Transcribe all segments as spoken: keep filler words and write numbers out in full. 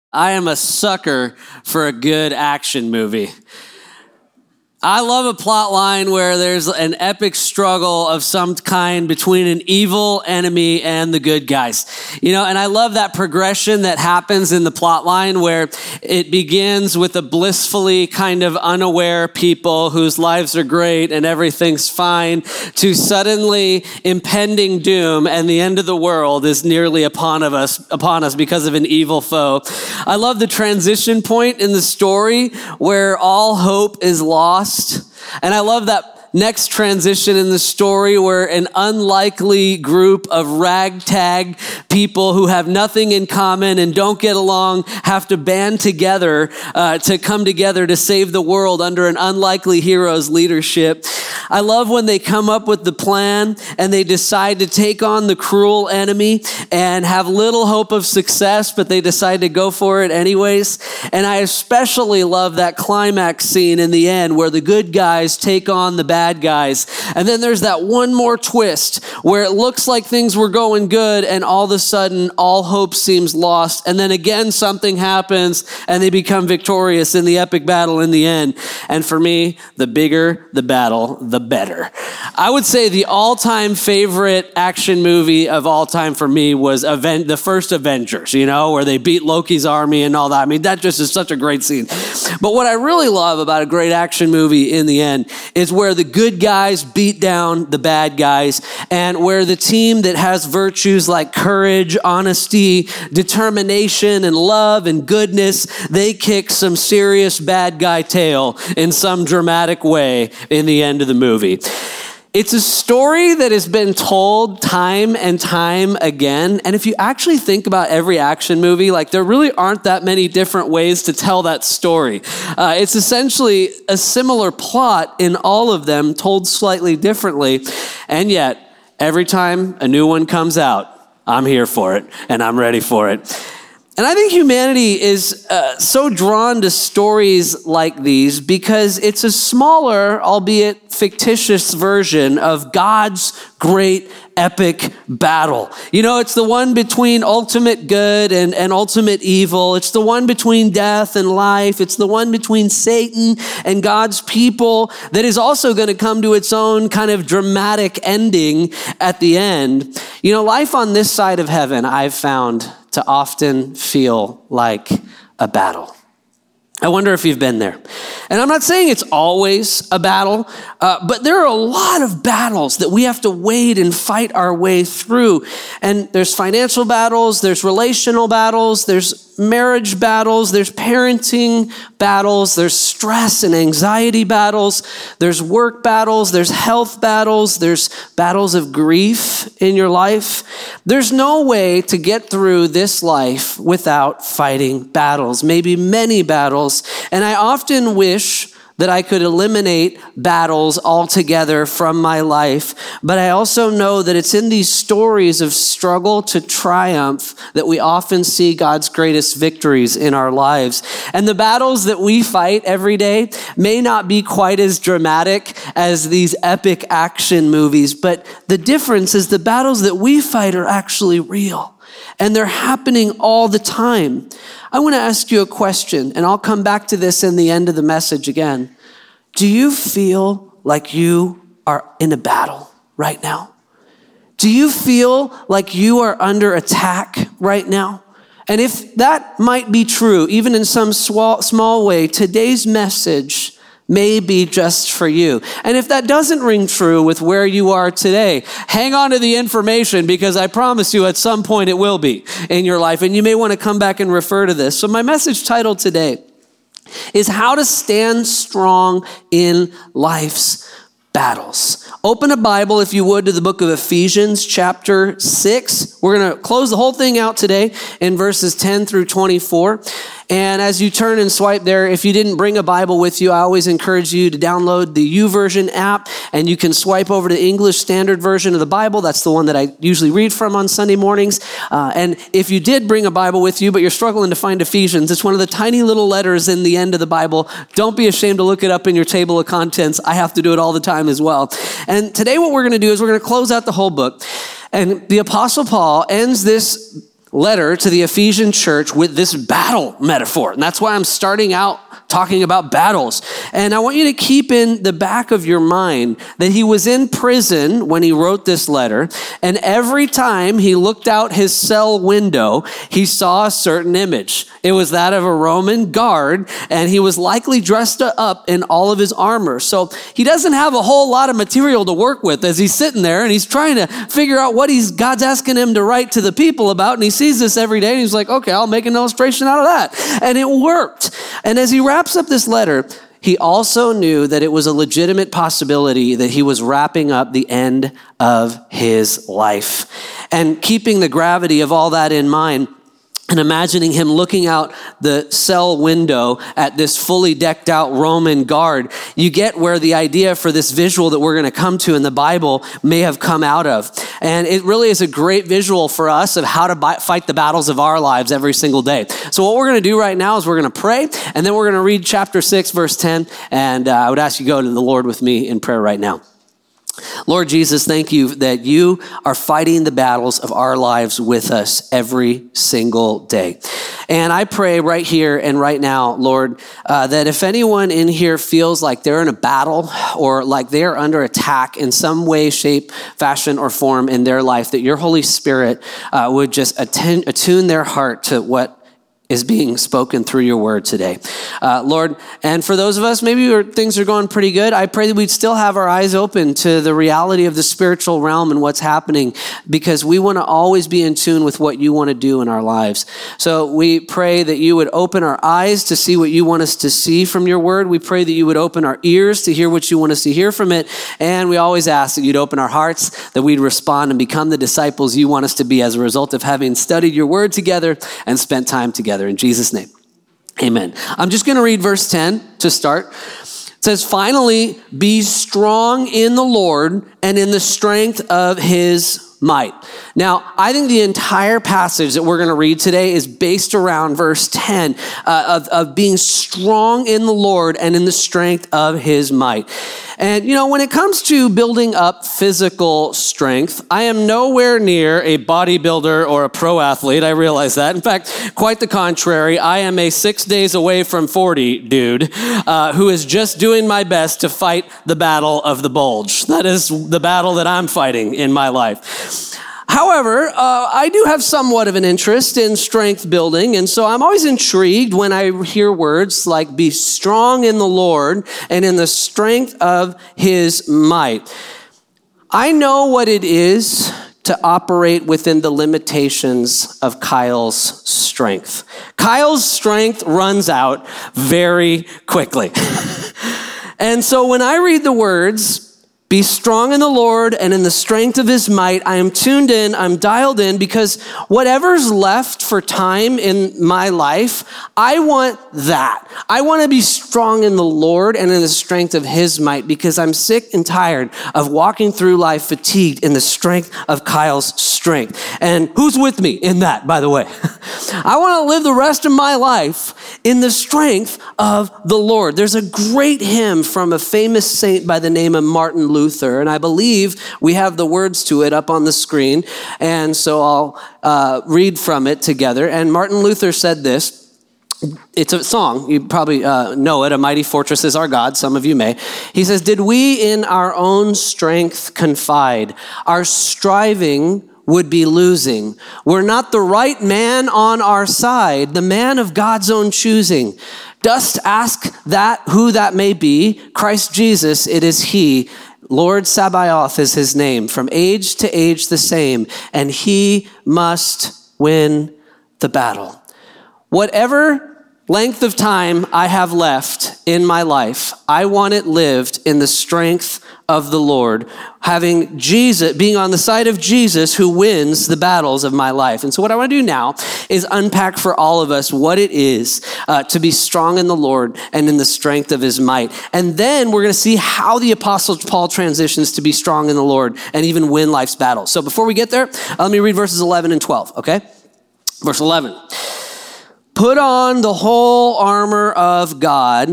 I am a sucker for a good action movie. I love a plot line where there's an epic struggle of some kind between an evil enemy and the good guys. You know, and I love that progression that happens in the plot line where it begins with a blissfully kind of unaware people whose lives are great and everything's fine to suddenly impending doom and the end of the world is nearly upon of us upon us because of an evil foe. I love the transition point in the story where all hope is lost. And I love that next transition in the story where an unlikely group of ragtag people who have nothing in common and don't get along have to band together uh, to come together to save the world under an unlikely hero's leadership. I love when they come up with the plan and they decide to take on the cruel enemy and have little hope of success, but they decide to go for it anyways. And I especially love that climax scene in the end where the good guys take on the bad guys. And then there's that one more twist where it looks like things were going good and all of a sudden all hope seems lost. And then again, something happens and they become victorious in the epic battle in the end. And for me, the bigger the battle, the better. I would say the all-time favorite action movie of all time for me was Aven- the first Avengers, you know, where they beat Loki's army and all that. I mean, that just is such a great scene. But what I really love about a great action movie in the end is where the good guys beat down the bad guys and where the team that has virtues like courage, honesty, determination, and love and goodness, they kick some serious bad guy tail in some dramatic way in the end of the movie. It's a story that has been told time and time again. And if you actually think about every action movie, like there really aren't that many different ways to tell that story. Uh, it's essentially a similar plot in all of them, told slightly differently. And yet, every time a new one comes out, I'm here for it and I'm ready for it. And I think humanity is uh, so drawn to stories like these because it's a smaller, albeit fictitious version of God's great epic battle. You know, it's the one between ultimate good and, and ultimate evil. It's the one between death and life. It's the one between Satan and God's people that is also going to come to its own kind of dramatic ending at the end. You know, life on this side of heaven, I've found to often feel like a battle. I wonder if you've been there. And I'm not saying it's always a battle, uh, but there are a lot of battles that we have to wade and fight our way through. And there's financial battles, there's relational battles, there's marriage battles, there's parenting battles, there's stress and anxiety battles, there's work battles, there's health battles, there's battles of grief in your life. There's no way to get through this life without fighting battles, maybe many battles. And I often wish that I could eliminate battles altogether from my life. But I also know that it's in these stories of struggle to triumph that we often see God's greatest victories in our lives. And the battles that we fight every day may not be quite as dramatic as these epic action movies, but the difference is the battles that we fight are actually real. And they're happening all the time. I want to ask you a question, and I'll come back to this in the end of the message again. Do you feel like you are in a battle right now? Do you feel like you are under attack right now? And if that might be true, even in some small, small way, today's message may be just for you. And if that doesn't ring true with where you are today, hang on to the information because I promise you at some point it will be in your life. And you may want to come back and refer to this. So my message title today is How to Stand Strong in Life's Battles. Open a Bible, if you would, to the book of Ephesians chapter six. We're going to close the whole thing out today in verses ten through twenty-four. And as you turn and swipe there, if you didn't bring a Bible with you, I always encourage you to download the YouVersion app, and you can swipe over to the English Standard Version of the Bible. That's the one that I usually read from on Sunday mornings. Uh, and if you did bring a Bible with you, but you're struggling to find Ephesians, it's one of the tiny little letters in the end of the Bible. Don't be ashamed to look it up in your table of contents. I have to do it all the time as well. And today what we're going to do is we're going to close out the whole book. And the Apostle Paul ends this letter to the Ephesian church with this battle metaphor. And that's why I'm starting out talking about battles. And I want you to keep in the back of your mind that he was in prison when he wrote this letter. And every time he looked out his cell window, he saw a certain image. It was that of a Roman guard, and he was likely dressed up in all of his armor. So he doesn't have a whole lot of material to work with as he's sitting there and he's trying to figure out what he's God's asking him to write to the people about. And he sees this every day and he's like, okay, I'll make an illustration out of that. And it worked. And as he wraps up this letter, he also knew that it was a legitimate possibility that he was wrapping up the end of his life. And keeping the gravity of all that in mind, and imagining him looking out the cell window at this fully decked out Roman guard, you get where the idea for this visual that we're going to come to in the Bible may have come out of. And it really is a great visual for us of how to buy, fight the battles of our lives every single day. So what we're going to do right now is we're going to pray, and then we're going to read chapter six, verse ten. And uh, I would ask you to go to the Lord with me in prayer right now. Lord Jesus, thank you that you are fighting the battles of our lives with us every single day. And I pray right here and right now, Lord, uh, that if anyone in here feels like they're in a battle or like they're under attack in some way, shape, fashion, or form in their life, that your Holy Spirit uh, would just attend, attune their heart to what is being spoken through your word today. Uh, Lord, and for those of us, maybe things are going pretty good, I pray that we'd still have our eyes open to the reality of the spiritual realm and what's happening, because we want to always be in tune with what you want to do in our lives. So we pray that you would open our eyes to see what you want us to see from your word. We pray that you would open our ears to hear what you want us to hear from it. And we always ask that you'd open our hearts, that we'd respond and become the disciples you want us to be as a result of having studied your word together and spent time together. In Jesus' name, amen. I'm just going to read verse ten to start. It says, finally, be strong in the Lord and in the strength of his might. Now, I think the entire passage that we're going to read today is based around verse ten uh, of, of being strong in the Lord and in the strength of his might. And, you know, when it comes to building up physical strength, I am nowhere near a bodybuilder or a pro athlete. I realize that. In fact, quite the contrary. I am a six days away from forty dude uh, who is just doing my best to fight the battle of the bulge. That is the battle that I'm fighting in my life. However, uh, I do have somewhat of an interest in strength building, and so I'm always intrigued when I hear words like be strong in the Lord and in the strength of his might. I know what it is to operate within the limitations of Kyle's strength. Kyle's strength runs out very quickly. And so when I read the words, be strong in the Lord and in the strength of his might, I am tuned in, I'm dialed in, because whatever's left for time in my life, I want that. I want to be strong in the Lord and in the strength of his might, because I'm sick and tired of walking through life fatigued in the strength of Kyle's strength. And who's with me in that, by the way? I want to live the rest of my life in the strength of the Lord. There's a great hymn from a famous saint by the name of Martin Luther, and I believe we have the words to it up on the screen, and so I'll uh, read from it together. And Martin Luther said this. It's a song. You probably uh, know it. A mighty fortress is our God. Some of you may. He says, did we in our own strength confide, our striving would be losing. We're not the right man on our side, the man of God's own choosing. Dost ask that, who that may be? Christ Jesus, it is he. Lord Sabaoth is his name, from age to age the same, and he must win the battle. Whatever length of time I have left in my life, I want it lived in the strength of the Lord, having Jesus, being on the side of Jesus who wins the battles of my life. And so what I want to do now is unpack for all of us what it is uh, to be strong in the Lord and in the strength of his might. And then we're going to see how the Apostle Paul transitions to be strong in the Lord and even win life's battles. So before we get there, let me read verses eleven and twelve, okay? Verse eleven. Put on the whole armor of God,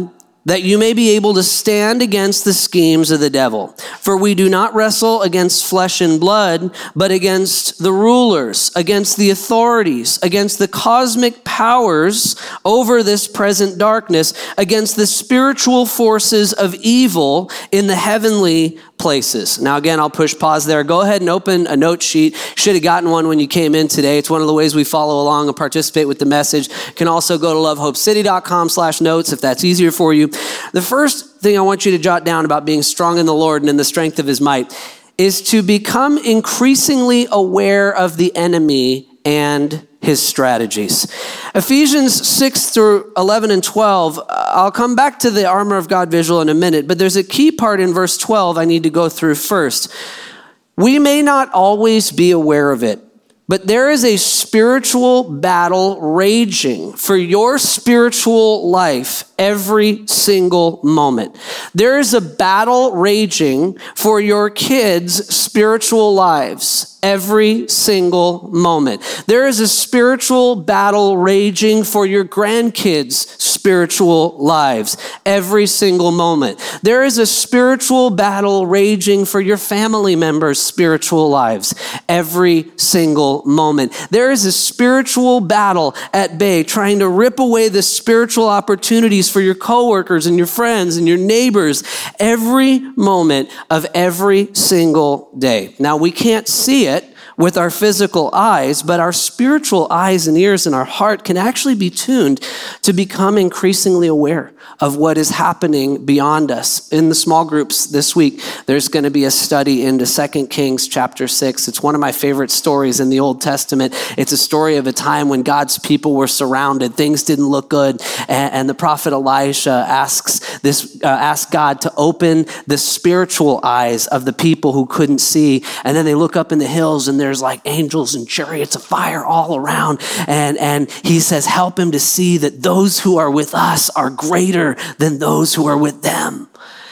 that you may be able to stand against the schemes of the devil. For we do not wrestle against flesh and blood, but against the rulers, against the authorities, against the cosmic powers over this present darkness, against the spiritual forces of evil in the heavenly places. Now again, I'll push pause there. Go ahead and open a note sheet. Should have gotten one when you came in today. It's one of the ways we follow along and participate with the message. You can also go to lovehopecity.com slash notes if that's easier for you. The first thing I want you to jot down about being strong in the Lord and in the strength of his might is to become increasingly aware of the enemy and his strategies. Ephesians six through eleven and twelve, I'll come back to the armor of God visual in a minute, but there's a key part in verse twelve I need to go through first. We may not always be aware of it, but there is a spiritual battle raging for your spiritual life every single moment. There is a battle raging for your kids' spiritual lives every single moment. There is a spiritual battle raging for your grandkids' spiritual lives every single moment. There is a spiritual battle raging for your family members' spiritual lives every single moment. There is a spiritual battle at bay trying to rip away the spiritual opportunities for your coworkers and your friends and your neighbors every moment of every single day. Now, we can't see it with our physical eyes, but our spiritual eyes and ears and our heart can actually be tuned to become increasingly aware of what is happening beyond us. In the small groups this week, there's going to be a study into Second Kings chapter six. It's one of my favorite stories in the Old Testament. It's a story of a time when God's people were surrounded. Things didn't look good. And, and the prophet Elisha asks this, uh, asks God to open the spiritual eyes of the people who couldn't see. And then they look up in the hills and there's like angels and chariots of fire all around. And, and he says, help him to see that those who are with us are greater than those who are with them.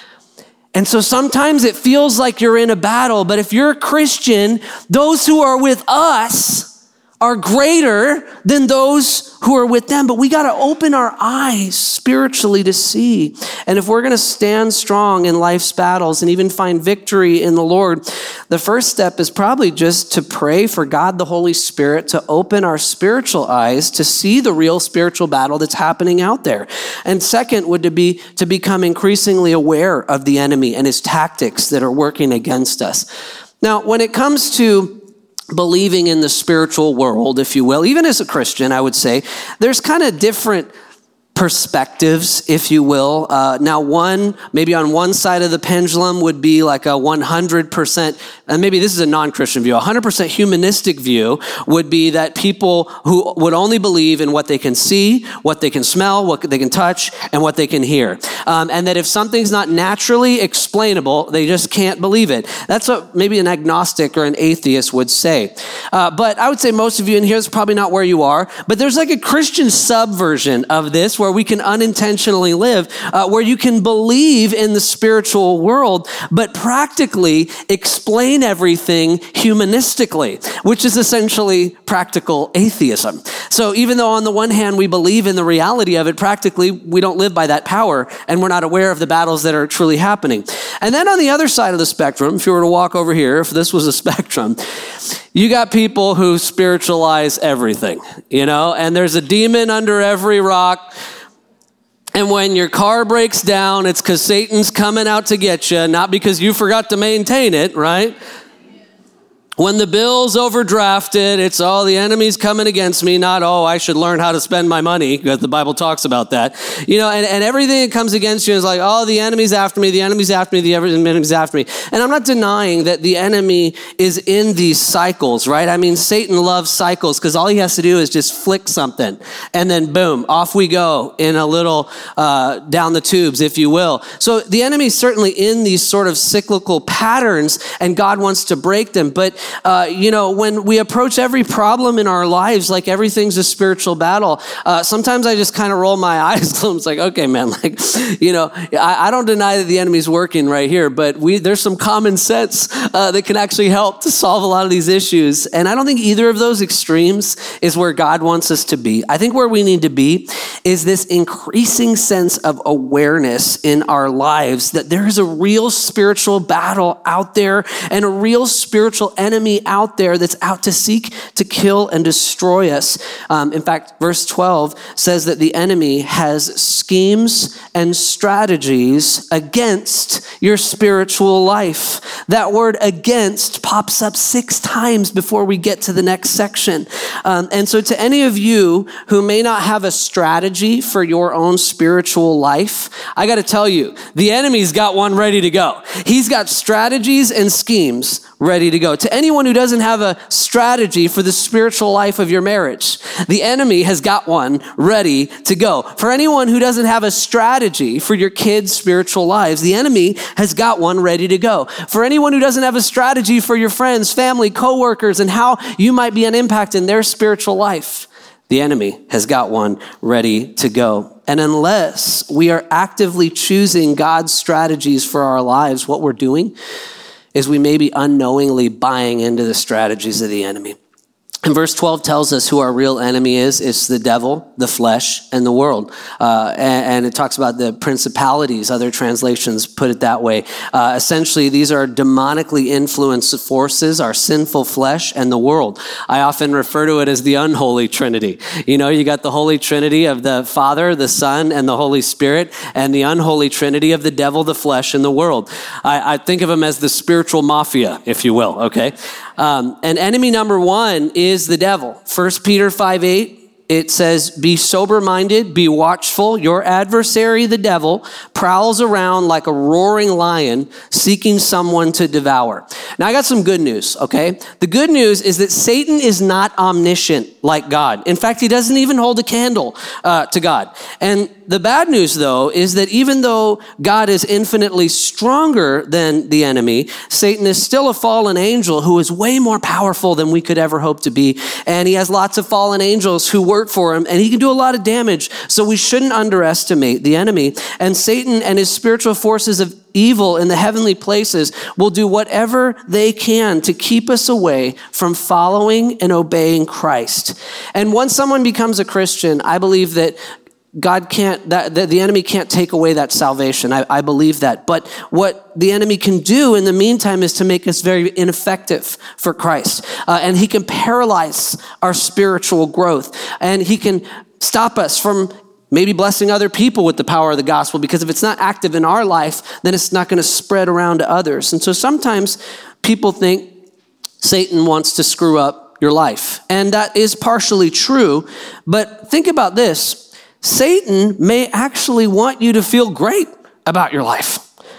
And so sometimes it feels like you're in a battle, but if you're a Christian, those who are with us are greater than those who are with them. But we got to open our eyes spiritually to see. And if we're going to stand strong in life's battles and even find victory in the Lord, the first step is probably just to pray for God, the Holy Spirit, to open our spiritual eyes to see the real spiritual battle that's happening out there. And second would to be to become increasingly aware of the enemy and his tactics that are working against us. Now, when it comes to believing in the spiritual world, if you will, even as a Christian, I would say, there's kind of different perspectives, if you will. Uh, now, one, maybe on one side of the pendulum would be like a one hundred percent, and maybe this is a non-Christian view, a one hundred percent humanistic view would be that people who would only believe in what they can see, what they can smell, what they can touch, and what they can hear. Um, and that if something's not naturally explainable, they just can't believe it. That's what maybe an agnostic or an atheist would say. Uh, but I would say most of you in here is probably not where you are, but there's like a Christian subversion of this where we can unintentionally live, uh, where you can believe in the spiritual world, but practically explain everything humanistically, which is essentially practical atheism. So even though on the one hand we believe in the reality of it, practically we don't live by that power and we're not aware of the battles that are truly happening. And then on the other side of the spectrum, if you were to walk over here, if this was a spectrum, you got people who spiritualize everything, you know, and there's a demon under every rock. And when your car breaks down, it's because Satan's coming out to get you, not because you forgot to maintain it, right? When the bill's overdrafted, it's, oh, the enemy's coming against me, not, oh, I should learn how to spend my money, because the Bible talks about that. You know, and, and everything that comes against you is like, oh, the enemy's after me, the enemy's after me, the enemy's after me. And I'm not denying that the enemy is in these cycles, right? I mean, Satan loves cycles because all he has to do is just flick something, and then boom, off we go in a little uh, down the tubes, if you will. So the enemy's certainly in these sort of cyclical patterns, and God wants to break them. But Uh, you know, when we approach every problem in our lives, like everything's a spiritual battle, uh, sometimes I just kind of roll my eyes. It's like, okay, man, like, you know, I, I don't deny that the enemy's working right here, but we there's some common sense uh, that can actually help to solve a lot of these issues. And I don't think either of those extremes is where God wants us to be. I think where we need to be is this increasing sense of awareness in our lives that there is a real spiritual battle out there and a real spiritual enemy out there that's out to seek to kill and destroy us. Um, in fact, verse twelve says that the enemy has schemes and strategies against your spiritual life. That word against pops up six times before we get to the next section. Um, and so to any of you who may not have a strategy for your own spiritual life, I got to tell you, the enemy's got one ready to go. He's got strategies and schemes ready to go. To anyone who doesn't have a strategy for the spiritual life of your marriage, the enemy has got one ready to go. For anyone who doesn't have a strategy for your kids' spiritual lives, the enemy has got one ready to go. For anyone who doesn't have a strategy for your friends, family, coworkers, and how you might be an impact in their spiritual life, the enemy has got one ready to go. And unless we are actively choosing God's strategies for our lives, what we're doing is we may be unknowingly buying into the strategies of the enemy. And verse twelve tells us who our real enemy is. It's the devil, the flesh, and the world. Uh, and, and it talks about the principalities. Other translations put it that way. Uh, essentially, these are demonically influenced forces, our sinful flesh and the world. I often refer to it as the unholy Trinity. You know, you got the Holy Trinity of the Father, the Son, and the Holy Spirit, and the unholy Trinity of the devil, the flesh, and the world. I, I think of them as the spiritual mafia, if you will, okay? Um, and enemy number one is the devil. First Peter five eight, it says, be sober-minded, be watchful. Your adversary, the devil, prowls around like a roaring lion seeking someone to devour. Now, I got some good news, okay? The good news is that Satan is not omniscient like God. In fact, he doesn't even hold a candle uh, to God. And the bad news, though, is that even though God is infinitely stronger than the enemy, Satan is still a fallen angel who is way more powerful than we could ever hope to be. And he has lots of fallen angels who work for him, and he can do a lot of damage. So we shouldn't underestimate the enemy. And Satan and his spiritual forces of evil in the heavenly places will do whatever they can to keep us away from following and obeying Christ. And once someone becomes a Christian, I believe that God can't, that, that the enemy can't take away that salvation. I, I believe that. But what the enemy can do in the meantime is to make us very ineffective for Christ. Uh, and he can paralyze our spiritual growth. And he can stop us from maybe blessing other people with the power of the gospel, because if it's not active in our life, then it's not going to spread around to others. And so sometimes people think Satan wants to screw up your life. And that is partially true. But think about this. Satan may actually want you to feel great about your life.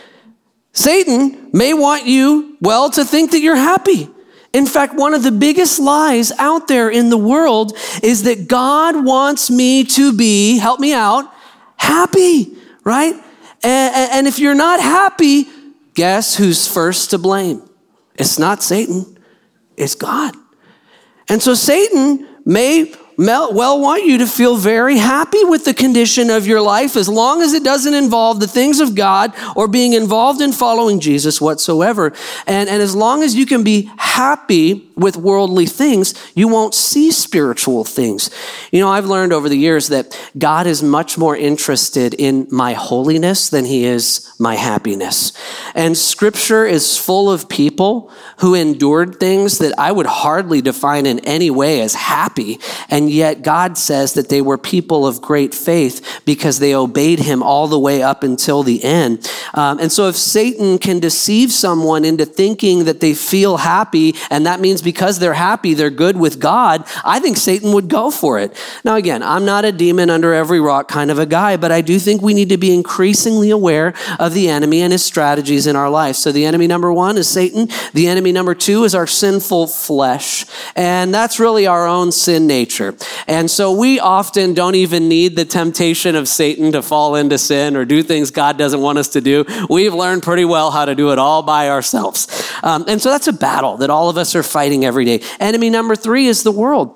Satan may want you, well, to think that you're happy. In fact, one of the biggest lies out there in the world is that God wants me to be, help me out, happy, right? And, and if you're not happy, guess who's first to blame? It's not Satan, it's God. And so Satan may well want you to feel very happy with the condition of your life as long as it doesn't involve the things of God or being involved in following Jesus whatsoever. And, and as long as you can be happy with worldly things, you won't see spiritual things. You know, I've learned over the years that God is much more interested in my holiness than he is my happiness. And scripture is full of people who endured things that I would hardly define in any way as happy. And yet God says that they were people of great faith because they obeyed him all the way up until the end. Um, and so if Satan can deceive someone into thinking that they feel happy, and that means because they're happy, they're good with God, I think Satan would go for it. Now, again, I'm not a demon under every rock kind of a guy, but I do think we need to be increasingly aware of the enemy and his strategies in our life. So the enemy number one is Satan. The enemy number two is our sinful flesh. And that's really our own sin nature. And so we often don't even need the temptation of Satan to fall into sin or do things God doesn't want us to do. We've learned pretty well how to do it all by ourselves. Um, and so that's a battle that all of us are fighting every day. Enemy number three is the world.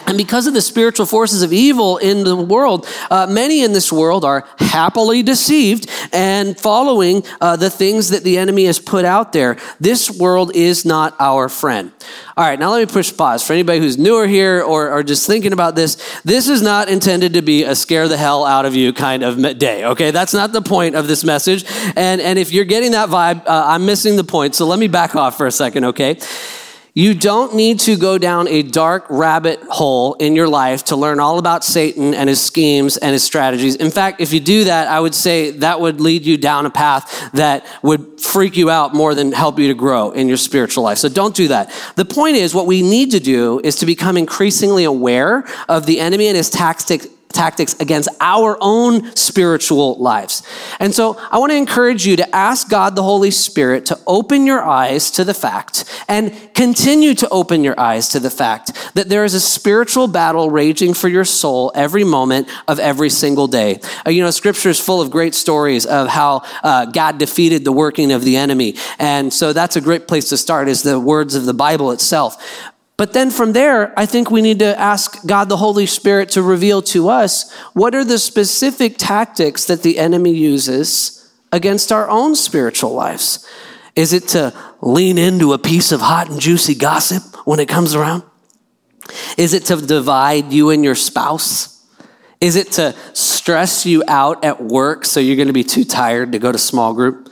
And because of the spiritual forces of evil in the world, uh, many in this world are happily deceived and following uh, the things that the enemy has put out there. This world is not our friend. All right, now let me push pause. For anybody who's newer here or, or just thinking about this, this is not intended to be a scare the hell out of you kind of day, okay? That's not the point of this message. And, and if you're getting that vibe, uh, I'm missing the point. So let me back off for a second, okay? You don't need to go down a dark rabbit hole in your life to learn all about Satan and his schemes and his strategies. In fact, if you do that, I would say that would lead you down a path that would freak you out more than help you to grow in your spiritual life. So don't do that. The point is, what we need to do is to become increasingly aware of the enemy and his tactics tactics against our own spiritual lives. And so I want to encourage you to ask God, the Holy Spirit, to open your eyes to the fact and continue to open your eyes to the fact that there is a spiritual battle raging for your soul every moment of every single day. Uh, you know, scripture is full of great stories of how uh, God defeated the working of the enemy. And so that's a great place to start, is the words of the Bible itself. But then from there, I think we need to ask God, the Holy Spirit, to reveal to us what are the specific tactics that the enemy uses against our own spiritual lives. Is it to lean into a piece of hot and juicy gossip when it comes around? Is it to divide you and your spouse? Is it to stress you out at work so you're going to be too tired to go to small group?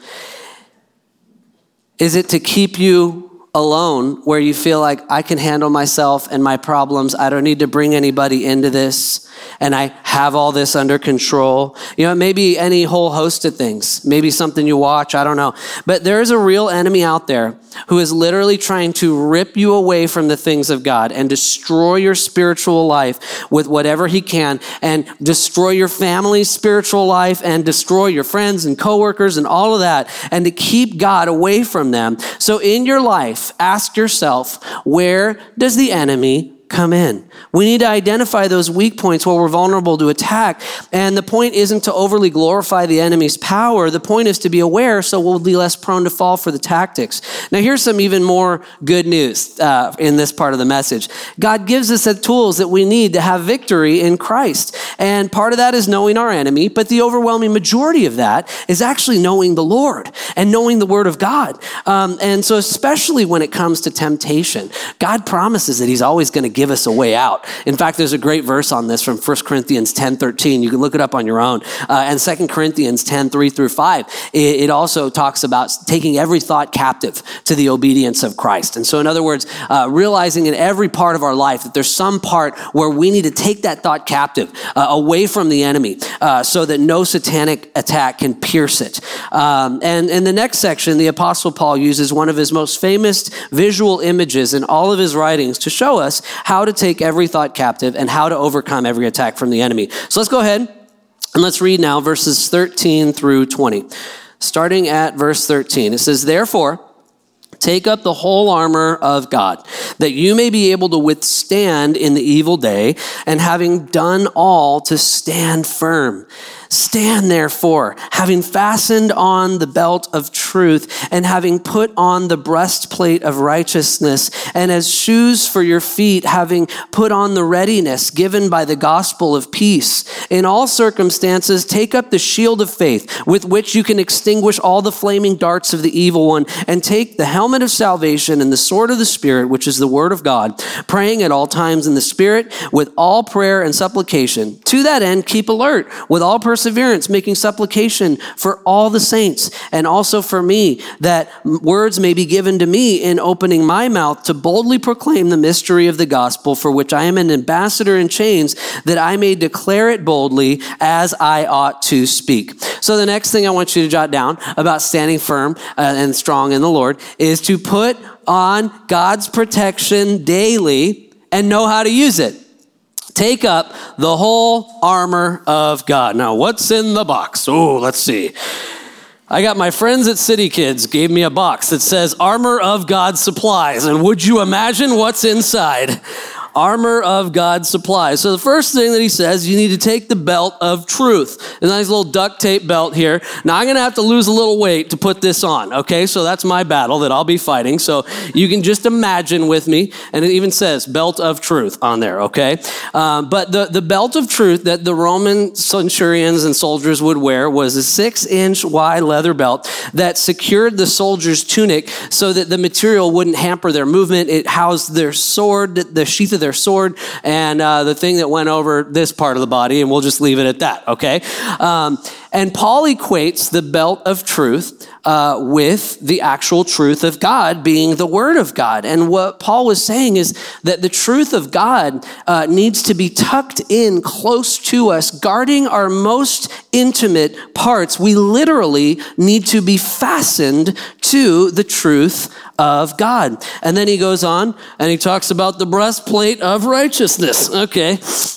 Is it to keep you alone, where you feel like, I can handle myself and my problems, I don't need to bring anybody into this, and I have all this under control? You know, maybe any whole host of things, maybe something you watch, I don't know. But there is a real enemy out there who is literally trying to rip you away from the things of God and destroy your spiritual life with whatever he can, and destroy your family's spiritual life, and destroy your friends and coworkers and all of that, and to keep God away from them. So in your life, ask yourself, where does the enemy come in? We need to identify those weak points where we're vulnerable to attack. And the point isn't to overly glorify the enemy's power. The point is to be aware so we'll be less prone to fall for the tactics. Now, here's some even more good news uh, in this part of the message. God gives us the tools that we need to have victory in Christ. And part of that is knowing our enemy, but the overwhelming majority of that is actually knowing the Lord and knowing the Word of God. Um, and so especially when it comes to temptation, God promises that he's always going to give us a way out. In fact, there's a great verse on this from First Corinthians ten thirteen. You can look it up on your own. Uh, and Second Corinthians ten three through five. It, it also talks about taking every thought captive to the obedience of Christ. And so in other words, uh, realizing in every part of our life that there's some part where we need to take that thought captive uh, away from the enemy uh, so that no satanic attack can pierce it. Um, and in the next section, the Apostle Paul uses one of his most famous visual images in all of his writings to show us how to take every thought captive and how to overcome every attack from the enemy. So let's go ahead and let's read now verses thirteen through twenty. Starting at verse thirteen, it says, "Therefore, take up the whole armor of God, that you may be able to withstand in the evil day, and having done all, to stand firm. Stand therefore, having fastened on the belt of truth, and having put on the breastplate of righteousness, and as shoes for your feet, having put on the readiness given by the gospel of peace. In all circumstances, take up the shield of faith, with which you can extinguish all the flaming darts of the evil one, and take the helmet of salvation and the sword of the Spirit, which is the word of God, praying at all times in the Spirit with all prayer and supplication. To that end, keep alert with all perseverance, perseverance, making supplication for all the saints, and also for me, that words may be given to me in opening my mouth to boldly proclaim the mystery of the gospel, for which I am an ambassador in chains, that I may declare it boldly as I ought to speak." So the next thing I want you to jot down about standing firm uh, and strong in the Lord is to put on God's protection daily and know how to use it. Take up the whole armor of God. Now, what's in the box? Oh, let's see. I got my friends at City Kids gave me a box that says Armor of God Supplies. And would you imagine what's inside? armor of God supplies. So the first thing that he says, you need to take the belt of truth. A nice little duct tape belt here. Now I'm going to have to lose a little weight to put this on, okay? So that's my battle that I'll be fighting. So you can just imagine with me, and it even says belt of truth on there, okay? Um, but the, the belt of truth that the Roman centurions and soldiers would wear was a six-inch wide leather belt that secured the soldier's tunic so that the material wouldn't hamper their movement. It housed their sword, the sheath of their sword, and uh, the thing that went over this part of the body, and we'll just leave it at that, okay? Um, and Paul equates the belt of truth uh, with the actual truth of God being the Word of God. And what Paul was saying is that the truth of God uh, needs to be tucked in close to us, guarding our most intimate parts. We literally need to be fastened to the truth of God. And then he goes on and he talks about the breastplate of righteousness. Okay.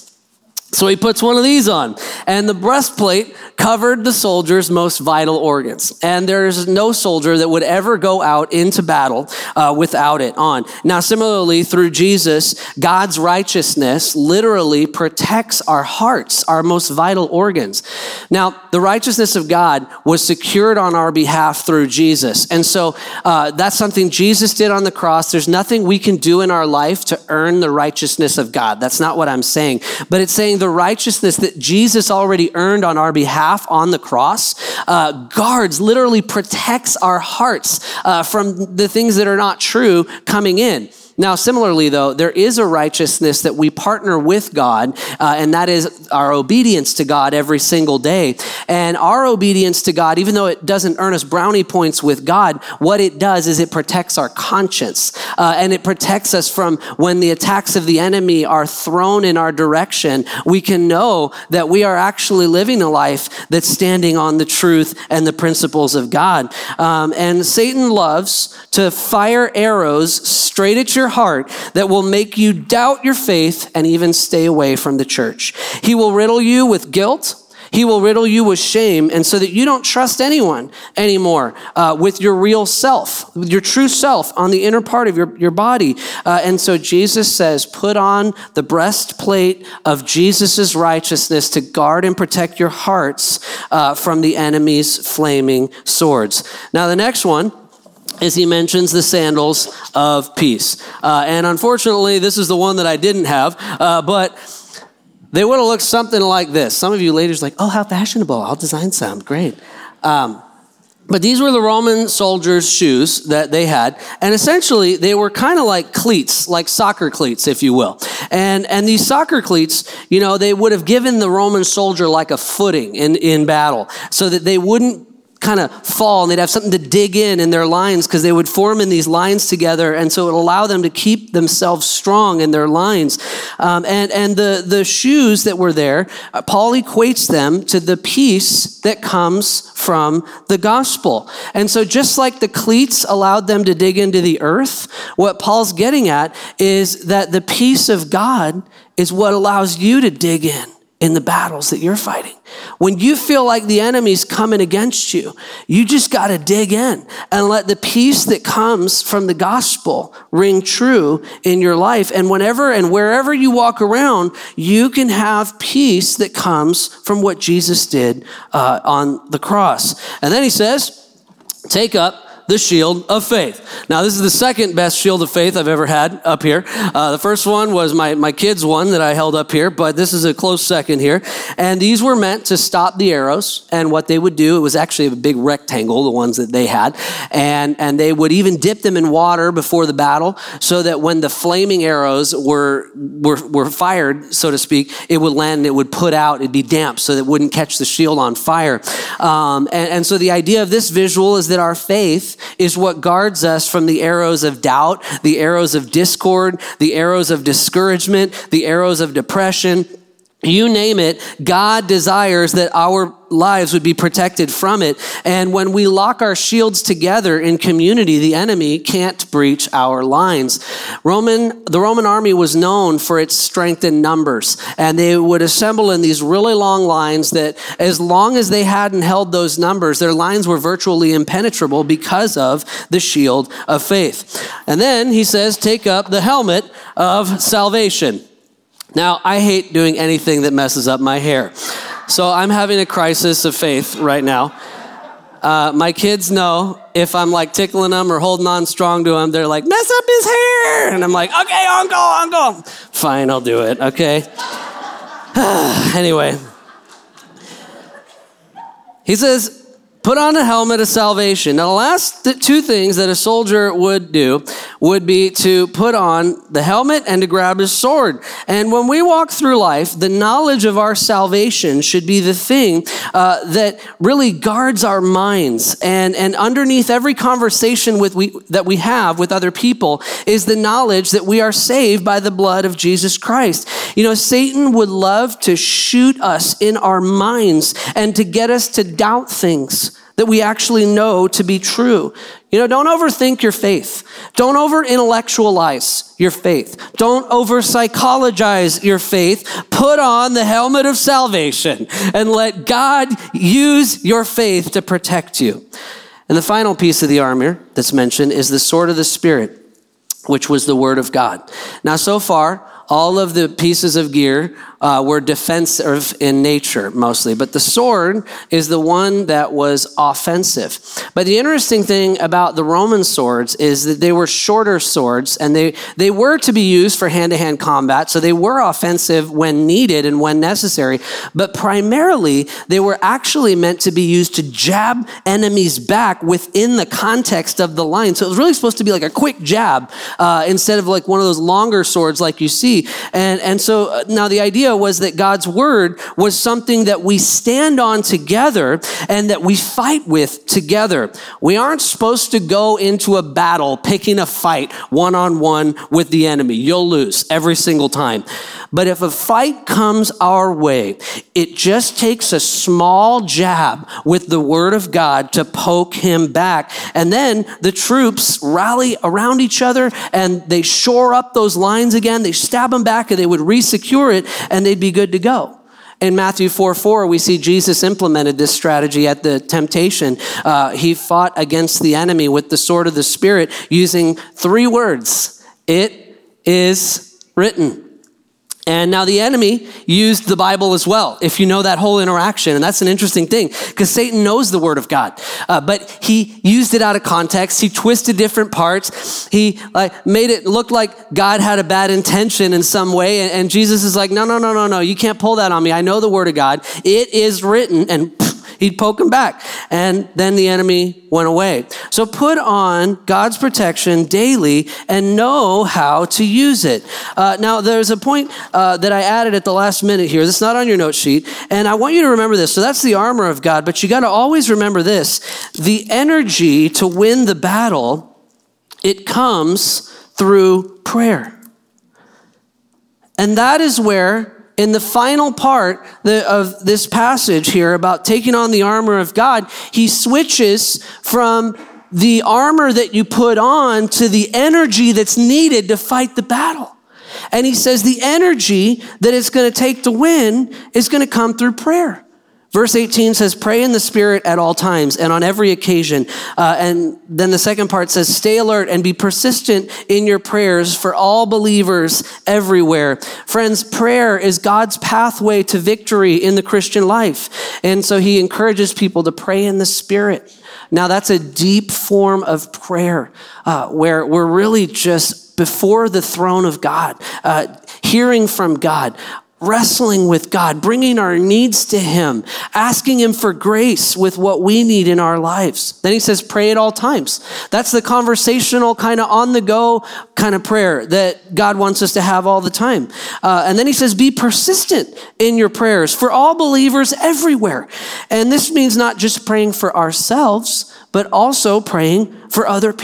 So he puts one of these on, and the breastplate covered the soldier's most vital organs. And there's no soldier that would ever go out into battle uh, without it on. Now, similarly, through Jesus, God's righteousness literally protects our hearts, our most vital organs. Now, the righteousness of God was secured on our behalf through Jesus. And so uh, that's something Jesus did on the cross. There's nothing we can do in our life to earn the righteousness of God. That's not what I'm saying. But it's saying the righteousness that Jesus already earned on our behalf on the cross uh, guards, literally protects our hearts uh, from the things that are not true coming in. Now, similarly, though, there is a righteousness that we partner with God, uh, and that is our obedience to God every single day. And our obedience to God, even though it doesn't earn us brownie points with God, what it does is it protects our conscience, uh, and it protects us from when the attacks of the enemy are thrown in our direction. We can know that we are actually living a life that's standing on the truth and the principles of God. Um, and Satan loves to fire arrows straight at your heart that will make you doubt your faith and even stay away from the church. He will riddle you with guilt. He will riddle you with shame, and so that you don't trust anyone anymore uh, with your real self, with your true self on the inner part of your, your body. Uh, and so Jesus says, put on the breastplate of Jesus's righteousness to guard and protect your hearts uh, from the enemy's flaming swords. Now, the next one is he mentions the sandals of peace. Uh, and unfortunately, this is the one that I didn't have, uh, but they would have looked something like this. Some of you ladies are like, oh, how fashionable. I'll design some. Great. Um, but these were the Roman soldiers' shoes that they had. And essentially, they were kind of like cleats, like soccer cleats, if you will. And and these soccer cleats, you know, they would have given the Roman soldier like a footing in, in battle so that they wouldn't kind of fall, and they'd have something to dig in in their lines because they would form in these lines together, and so it would allow them to keep themselves strong in their lines. Um, and and the, the shoes that were there, uh, Paul equates them to the peace that comes from the gospel. And so just like the cleats allowed them to dig into the earth, what Paul's getting at is that the peace of God is what allows you to dig in in the battles that you're fighting. When you feel like the enemy's coming against you, you just got to dig in and let the peace that comes from the gospel ring true in your life. And whenever and wherever you walk around, you can have peace that comes from what Jesus did uh, on the cross. And then he says, take up the shield of faith. Now, this is the second best shield of faith I've ever had up here. Uh, the first one was my, my kid's one that I held up here, but this is a close second here. And these were meant to stop the arrows. And what they would do, it was actually a big rectangle, the ones that they had. And, and they would even dip them in water before the battle so that when the flaming arrows were, were, were fired, so to speak, it would land and it would put out, it'd be damp so that it wouldn't catch the shield on fire. Um, and, and so the idea of this visual is that our faith is what guards us from the arrows of doubt, the arrows of discord, the arrows of discouragement, the arrows of depression, You name it, God desires that our lives would be protected from it. And when we lock our shields together in community, the enemy can't breach our lines. Roman, the Roman army was known for its strength in numbers, and they would assemble in these really long lines that as long as they hadn't held those numbers, their lines were virtually impenetrable because of the shield of faith. And then he says, take up the helmet of salvation. Now, I hate doing anything that messes up my hair. So I'm having a crisis of faith right now. Uh, my kids know if I'm like tickling them or holding on strong to them, they're like, mess up his hair. And I'm like, okay, uncle, uncle. Fine, I'll do it, okay? Anyway. He says, put on a helmet of salvation. Now, the last two things that a soldier would do would be to put on the helmet and to grab his sword. And when we walk through life, the knowledge of our salvation should be the thing uh, that really guards our minds. And, and underneath every conversation with we, that we have with other people is the knowledge that we are saved by the blood of Jesus Christ. You know, Satan would love to shoot us in our minds and to get us to doubt things that we actually know to be true. You know, don't overthink your faith. Don't over-intellectualize your faith. Don't over-psychologize your faith. Put on the helmet of salvation and let God use your faith to protect you. And the final piece of the armor that's mentioned is the sword of the Spirit, which was the word of God. Now, so far, all of the pieces of gear uh, were defensive in nature mostly, but the sword is the one that was offensive. But the interesting thing about the Roman swords is that they were shorter swords, and they, they were to be used for hand-to-hand combat, so they were offensive when needed and when necessary, but primarily they were actually meant to be used to jab enemies back within the context of the line. So it was really supposed to be like a quick jab uh, instead of like one of those longer swords like you see. And, and so uh, now the idea was that God's word was something that we stand on together and that we fight with together. We aren't supposed to go into a battle picking a fight one-on-one with the enemy. You'll lose every single time. But if a fight comes our way, it just takes a small jab with the word of God to poke him back. And then the troops rally around each other and they shore up those lines again. They stab them back and they would re-secure it and they'd be good to go. In Matthew four four, we see Jesus implemented this strategy at the temptation. Uh, he fought against the enemy with the sword of the Spirit using three words. It is written. And now the enemy used the Bible as well, if you know that whole interaction. And that's an interesting thing because Satan knows the word of God. Uh, but he used it out of context. He twisted different parts. He like made it look like God had a bad intention in some way. And, and Jesus is like, no, no, no, no, no. You can't pull that on me. I know the word of God. It is written. And pff, he'd poke him back. And then the enemy went away. So put on God's protection daily and know how to use it. Uh, now, there's a point uh, that I added at the last minute here. This is not on your note sheet. And I want you to remember this. So that's the armor of God. But you got to always remember this. The energy to win the battle, it comes through prayer. And that is where in the final part of this passage here about taking on the armor of God, he switches from the armor that you put on to the energy that's needed to fight the battle. And he says the energy that it's going to take to win is going to come through prayer. Verse eighteen says, pray in the Spirit at all times and on every occasion. Uh, and then the second part says, stay alert and be persistent in your prayers for all believers everywhere. Friends, prayer is God's pathway to victory in the Christian life. And so he encourages people to pray in the Spirit. Now that's a deep form of prayer uh, where we're really just before the throne of God, uh, hearing from God, wrestling with God, bringing our needs to him, asking him for grace with what we need in our lives. Then he says, pray at all times. That's the conversational kind of on the go kind of prayer that God wants us to have all the time. Uh, and then he says, be persistent in your prayers for all believers everywhere. And this means not just praying for ourselves, but also praying for other people.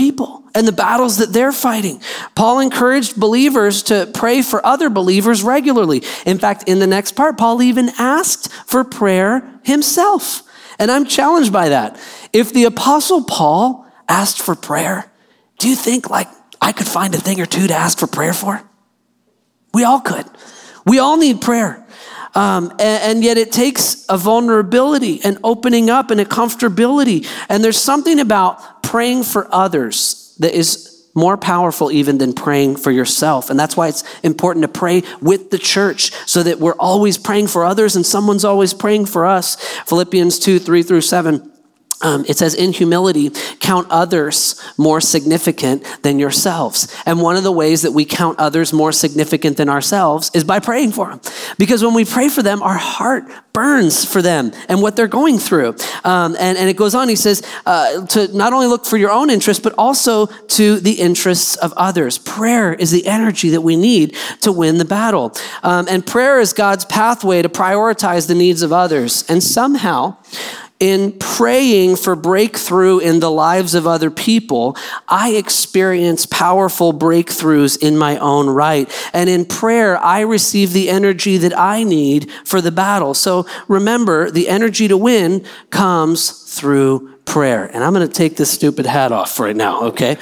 and the battles that they're fighting. Paul encouraged believers to pray for other believers regularly. In fact, in the next part, Paul even asked for prayer himself. And I'm challenged by that. If the Apostle Paul asked for prayer, do you think like I could find a thing or two to ask for prayer for? We all could. We all need prayer. Um, and, and yet it takes a vulnerability and opening up and a comfortability. And there's something about praying for others that is more powerful even than praying for yourself. And that's why it's important to pray with the church so that we're always praying for others and someone's always praying for us. Philippians two, three through seven. Um, it says, in humility, count others more significant than yourselves. And one of the ways that we count others more significant than ourselves is by praying for them. Because when we pray for them, our heart burns for them and what they're going through. Um, and, and it goes on, he says, uh, to not only look for your own interests, but also to the interests of others. Prayer is the energy that we need to win the battle. Um, and prayer is God's pathway to prioritize the needs of others. And somehow, in praying for breakthrough in the lives of other people, I experience powerful breakthroughs in my own right. And in prayer, I receive the energy that I need for the battle. So remember, the energy to win comes through prayer. And I'm going to take this stupid hat off right now, okay?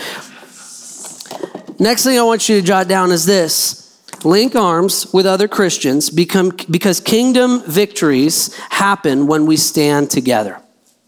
Next thing I want you to jot down is this. Link arms with other Christians become, because kingdom victories happen when we stand together.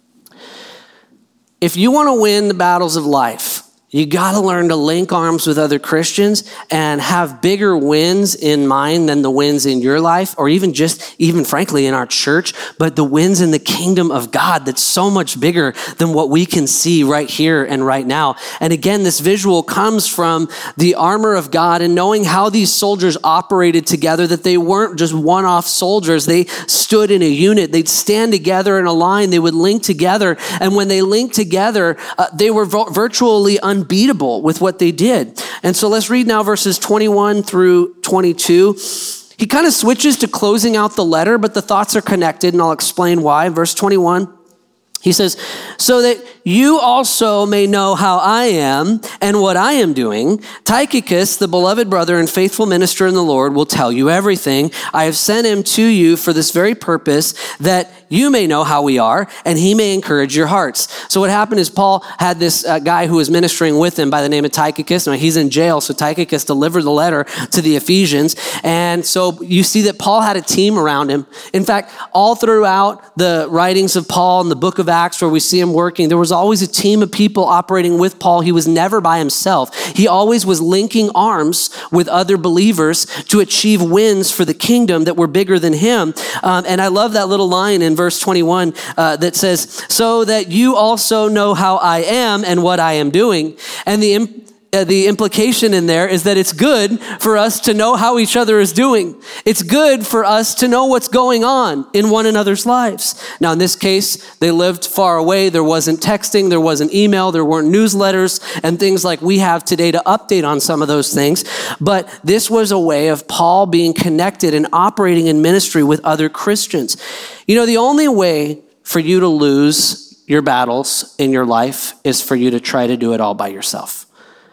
If you want to win the battles of life, you got to learn to link arms with other Christians and have bigger wins in mind than the wins in your life, or even just, even frankly, in our church, but the wins in the kingdom of God that's so much bigger than what we can see right here and right now. And again, this visual comes from the armor of God and knowing how these soldiers operated together, that they weren't just one-off soldiers. They stood in a unit. They'd stand together in a line. They would link together. And when they linked together, uh, they were vo- virtually un- unbeatable with what they did. And so let's read now verses twenty-one through twenty-two. He kind of switches to closing out the letter, but the thoughts are connected, and I'll explain why. Verse twenty-one, he says, so that you also may know how I am and what I am doing, Tychicus, the beloved brother and faithful minister in the Lord, will tell you everything. I have sent him to you for this very purpose, that you may know how we are, and he may encourage your hearts. So what happened is Paul had this uh, guy who was ministering with him by the name of Tychicus. Now, he's in jail, so Tychicus delivered the letter to the Ephesians. And so you see that Paul had a team around him. In fact, all throughout the writings of Paul and the book of Acts, where we see him working, there was always a team of people operating with Paul. He was never by himself. He always was linking arms with other believers to achieve wins for the kingdom that were bigger than him. Um, and I love that little line in verse twenty-one uh, that says, so that you also know how I am and what I am doing. And the imp- Uh, the implication in there is that it's good for us to know how each other is doing. It's good for us to know what's going on in one another's lives. Now, in this case, they lived far away. There wasn't texting, there wasn't email, there weren't newsletters and things like we have today to update on some of those things. But this was a way of Paul being connected and operating in ministry with other Christians. You know, the only way for you to lose your battles in your life is for you to try to do it all by yourself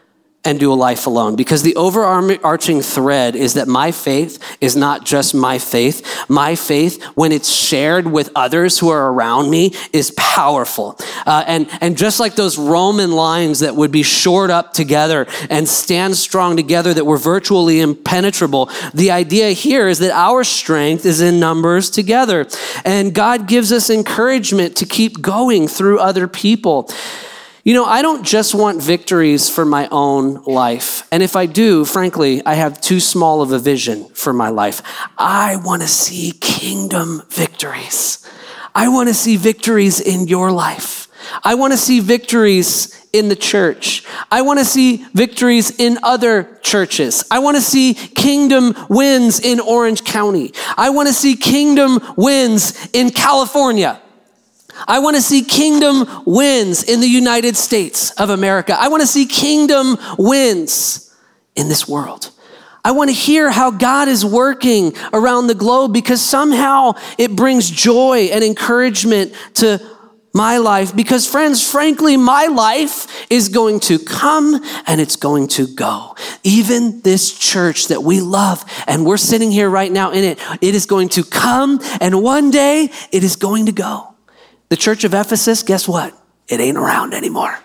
and do a life alone. Because the overarching thread is that my faith is not just my faith. My faith, when it's shared with others who are around me, is powerful. Uh, and, and just like those Roman lines that would be shored up together and stand strong together that were virtually impenetrable, the idea here is that our strength is in numbers together. And God gives us encouragement to keep going through other people. You know, I don't just want victories for my own life. And if I do, frankly, I have too small of a vision for my life. I want to see kingdom victories. I want to see victories in your life. I want to see victories in the church. I want to see victories in other churches. I want to see kingdom wins in Orange County. I want to see kingdom wins in California. I want to see kingdom wins in the United States of America. I want to see kingdom wins in this world. I want to hear how God is working around the globe, because somehow it brings joy and encouragement to my life, because friends, frankly, my life is going to come and it's going to go. Even this church that we love and we're sitting here right now in it, it is going to come and one day it is going to go. The church of Ephesus, guess what? It ain't around anymore.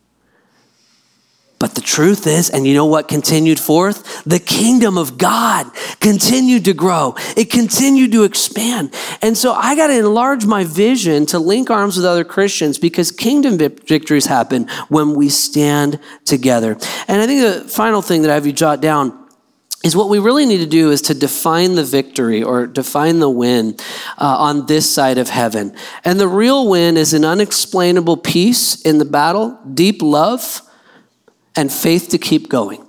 But the truth is, and you know what continued forth? The kingdom of God continued to grow. It continued to expand. And so I got to enlarge my vision to link arms with other Christians, because kingdom victories happen when we stand together. And I think the final thing that I have you jot down is what we really need to do is to define the victory or define the win uh, on this side of heaven. And the real win is an unexplainable peace in the battle, deep love, and faith to keep going.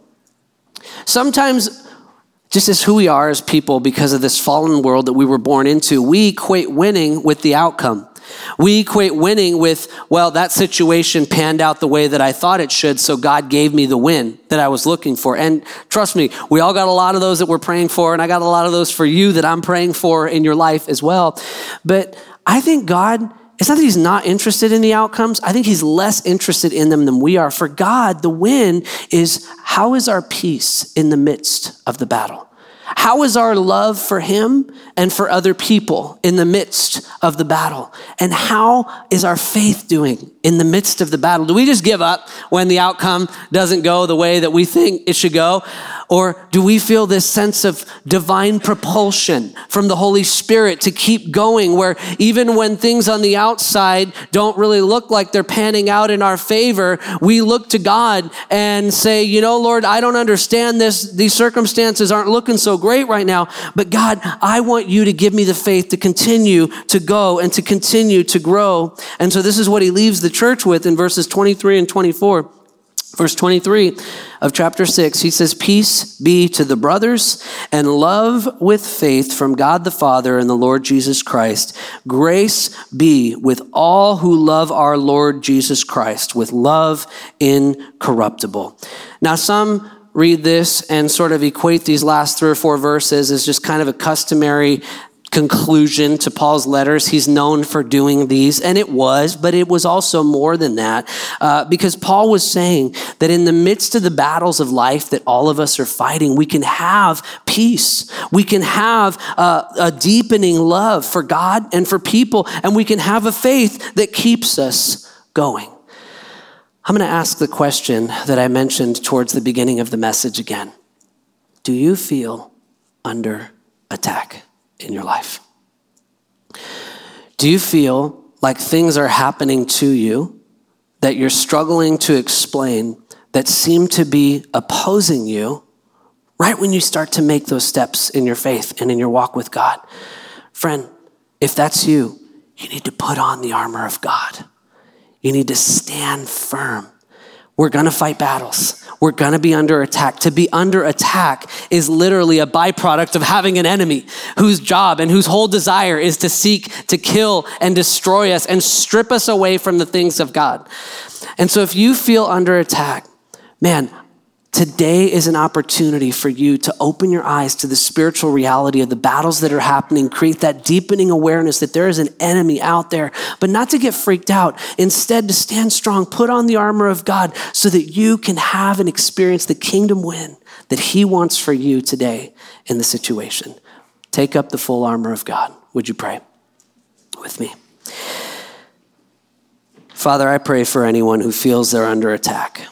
Sometimes, just as who we are as people, because of this fallen world that we were born into, we equate winning with the outcome. We equate winning with, well, that situation panned out the way that I thought it should, so God gave me the win that I was looking for. And trust me, we all got a lot of those that we're praying for, and I got a lot of those for you that I'm praying for in your life as well. But I think God, it's not that he's not interested in the outcomes. I think he's less interested in them than we are. For God, the win is, how is our peace in the midst of the battle? How is our love for him and for other people in the midst of the battle? And how is our faith doing in the midst of the battle? Do we just give up when the outcome doesn't go the way that we think it should go? Or do we feel this sense of divine propulsion from the Holy Spirit to keep going, where even when things on the outside don't really look like they're panning out in our favor, we look to God and say, you know, Lord, I don't understand this. These circumstances aren't looking so great right now, but God, I want you to give me the faith to continue to go and to continue to grow. And so this is what he leaves the church with in verses twenty-three and twenty-four. Verse twenty-three of chapter six, he says, peace be to the brothers and love with faith from God the Father and the Lord Jesus Christ. Grace be with all who love our Lord Jesus Christ with love incorruptible. Now, some read this and sort of equate these last three or four verses as just kind of a customary conclusion to Paul's letters. He's known for doing these, and it was, but it was also more than that, uh, because Paul was saying that in the midst of the battles of life that all of us are fighting, we can have peace. We can have uh, a deepening love for God and for people, and we can have a faith that keeps us going. I'm going to ask the question that I mentioned towards the beginning of the message again. Do you feel under attack in your life? Do you feel like things are happening to you that you're struggling to explain, that seem to be opposing you right when you start to make those steps in your faith and in your walk with God? Friend, if that's you, you need to put on the armor of God. You need to stand firm. We're going to fight battles. We're going to be under attack. To be under attack is literally a byproduct of having an enemy whose job and whose whole desire is to seek to kill and destroy us and strip us away from the things of God. And so if you feel under attack, man, today is an opportunity for you to open your eyes to the spiritual reality of the battles that are happening, create that deepening awareness that there is an enemy out there, but not to get freaked out. Instead, to stand strong, put on the armor of God so that you can have and experience the kingdom win that he wants for you today in the situation. Take up the full armor of God. Would you pray with me? Father, I pray for anyone who feels they're under attack.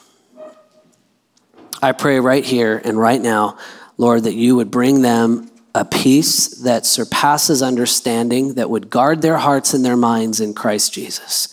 I pray right here and right now, Lord, that you would bring them a peace that surpasses understanding, that would guard their hearts and their minds in Christ Jesus.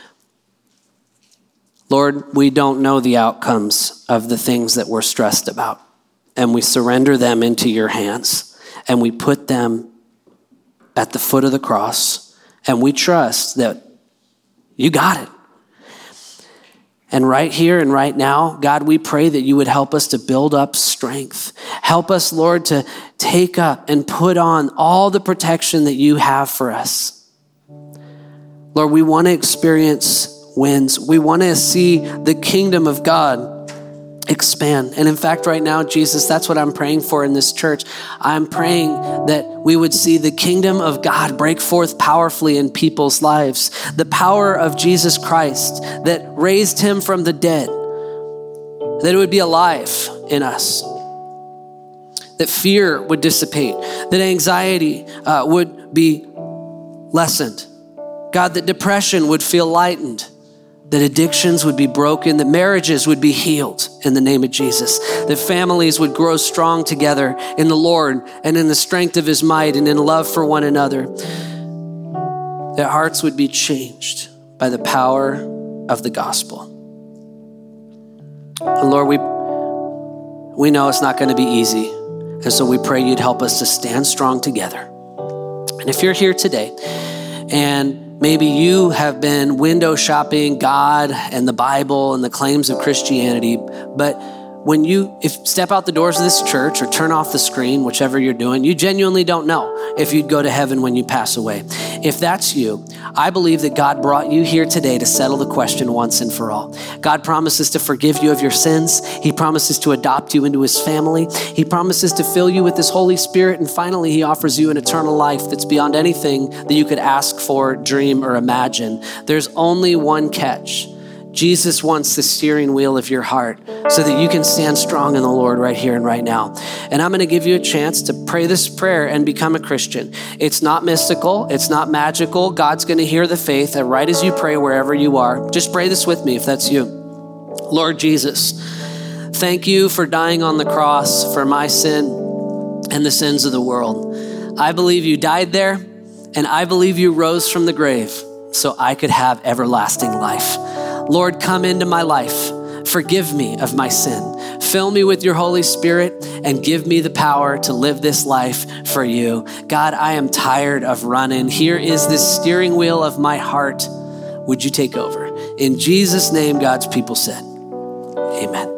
Lord, we don't know the outcomes of the things that we're stressed about, and we surrender them into your hands, and we put them at the foot of the cross, and we trust that you got it. And right here and right now, God, we pray that you would help us to build up strength. Help us, Lord, to take up and put on all the protection that you have for us. Lord, we want to experience wins. We want to see the kingdom of God expand. And in fact, right now, Jesus, that's what I'm praying for in this church. I'm praying that we would see the kingdom of God break forth powerfully in people's lives. The power of Jesus Christ that raised him from the dead, that it would be alive in us. That fear would dissipate, that anxiety uh, would be lessened. God, that depression would feel lightened, that addictions would be broken, that marriages would be healed in the name of Jesus, that families would grow strong together in the Lord and in the strength of his might and in love for one another, that hearts would be changed by the power of the gospel. And Lord, we, we know it's not going to be easy. And so we pray you'd help us to stand strong together. And if you're here today and maybe you have been window shopping God and the Bible and the claims of Christianity, but when you if step out the doors of this church or turn off the screen, whichever you're doing, you genuinely don't know if you'd go to heaven when you pass away. If that's you, I believe that God brought you here today to settle the question once and for all. God promises to forgive you of your sins. He promises to adopt you into his family. He promises to fill you with his Holy Spirit. And finally, he offers you an eternal life that's beyond anything that you could ask for, dream, or imagine. There's only one catch. Jesus wants the steering wheel of your heart so that you can stand strong in the Lord right here and right now. And I'm going to give you a chance to pray this prayer and become a Christian. It's not mystical. It's not magical. God's going to hear the faith right as you pray wherever you are. Just pray this with me if that's you. Lord Jesus, thank you for dying on the cross for my sin and the sins of the world. I believe you died there, and I believe you rose from the grave so I could have everlasting life. Lord, come into my life. Forgive me of my sin. Fill me with your Holy Spirit and give me the power to live this life for you. God, I am tired of running. Here is this steering wheel of my heart. Would you take over? In Jesus' name, God's people said, amen.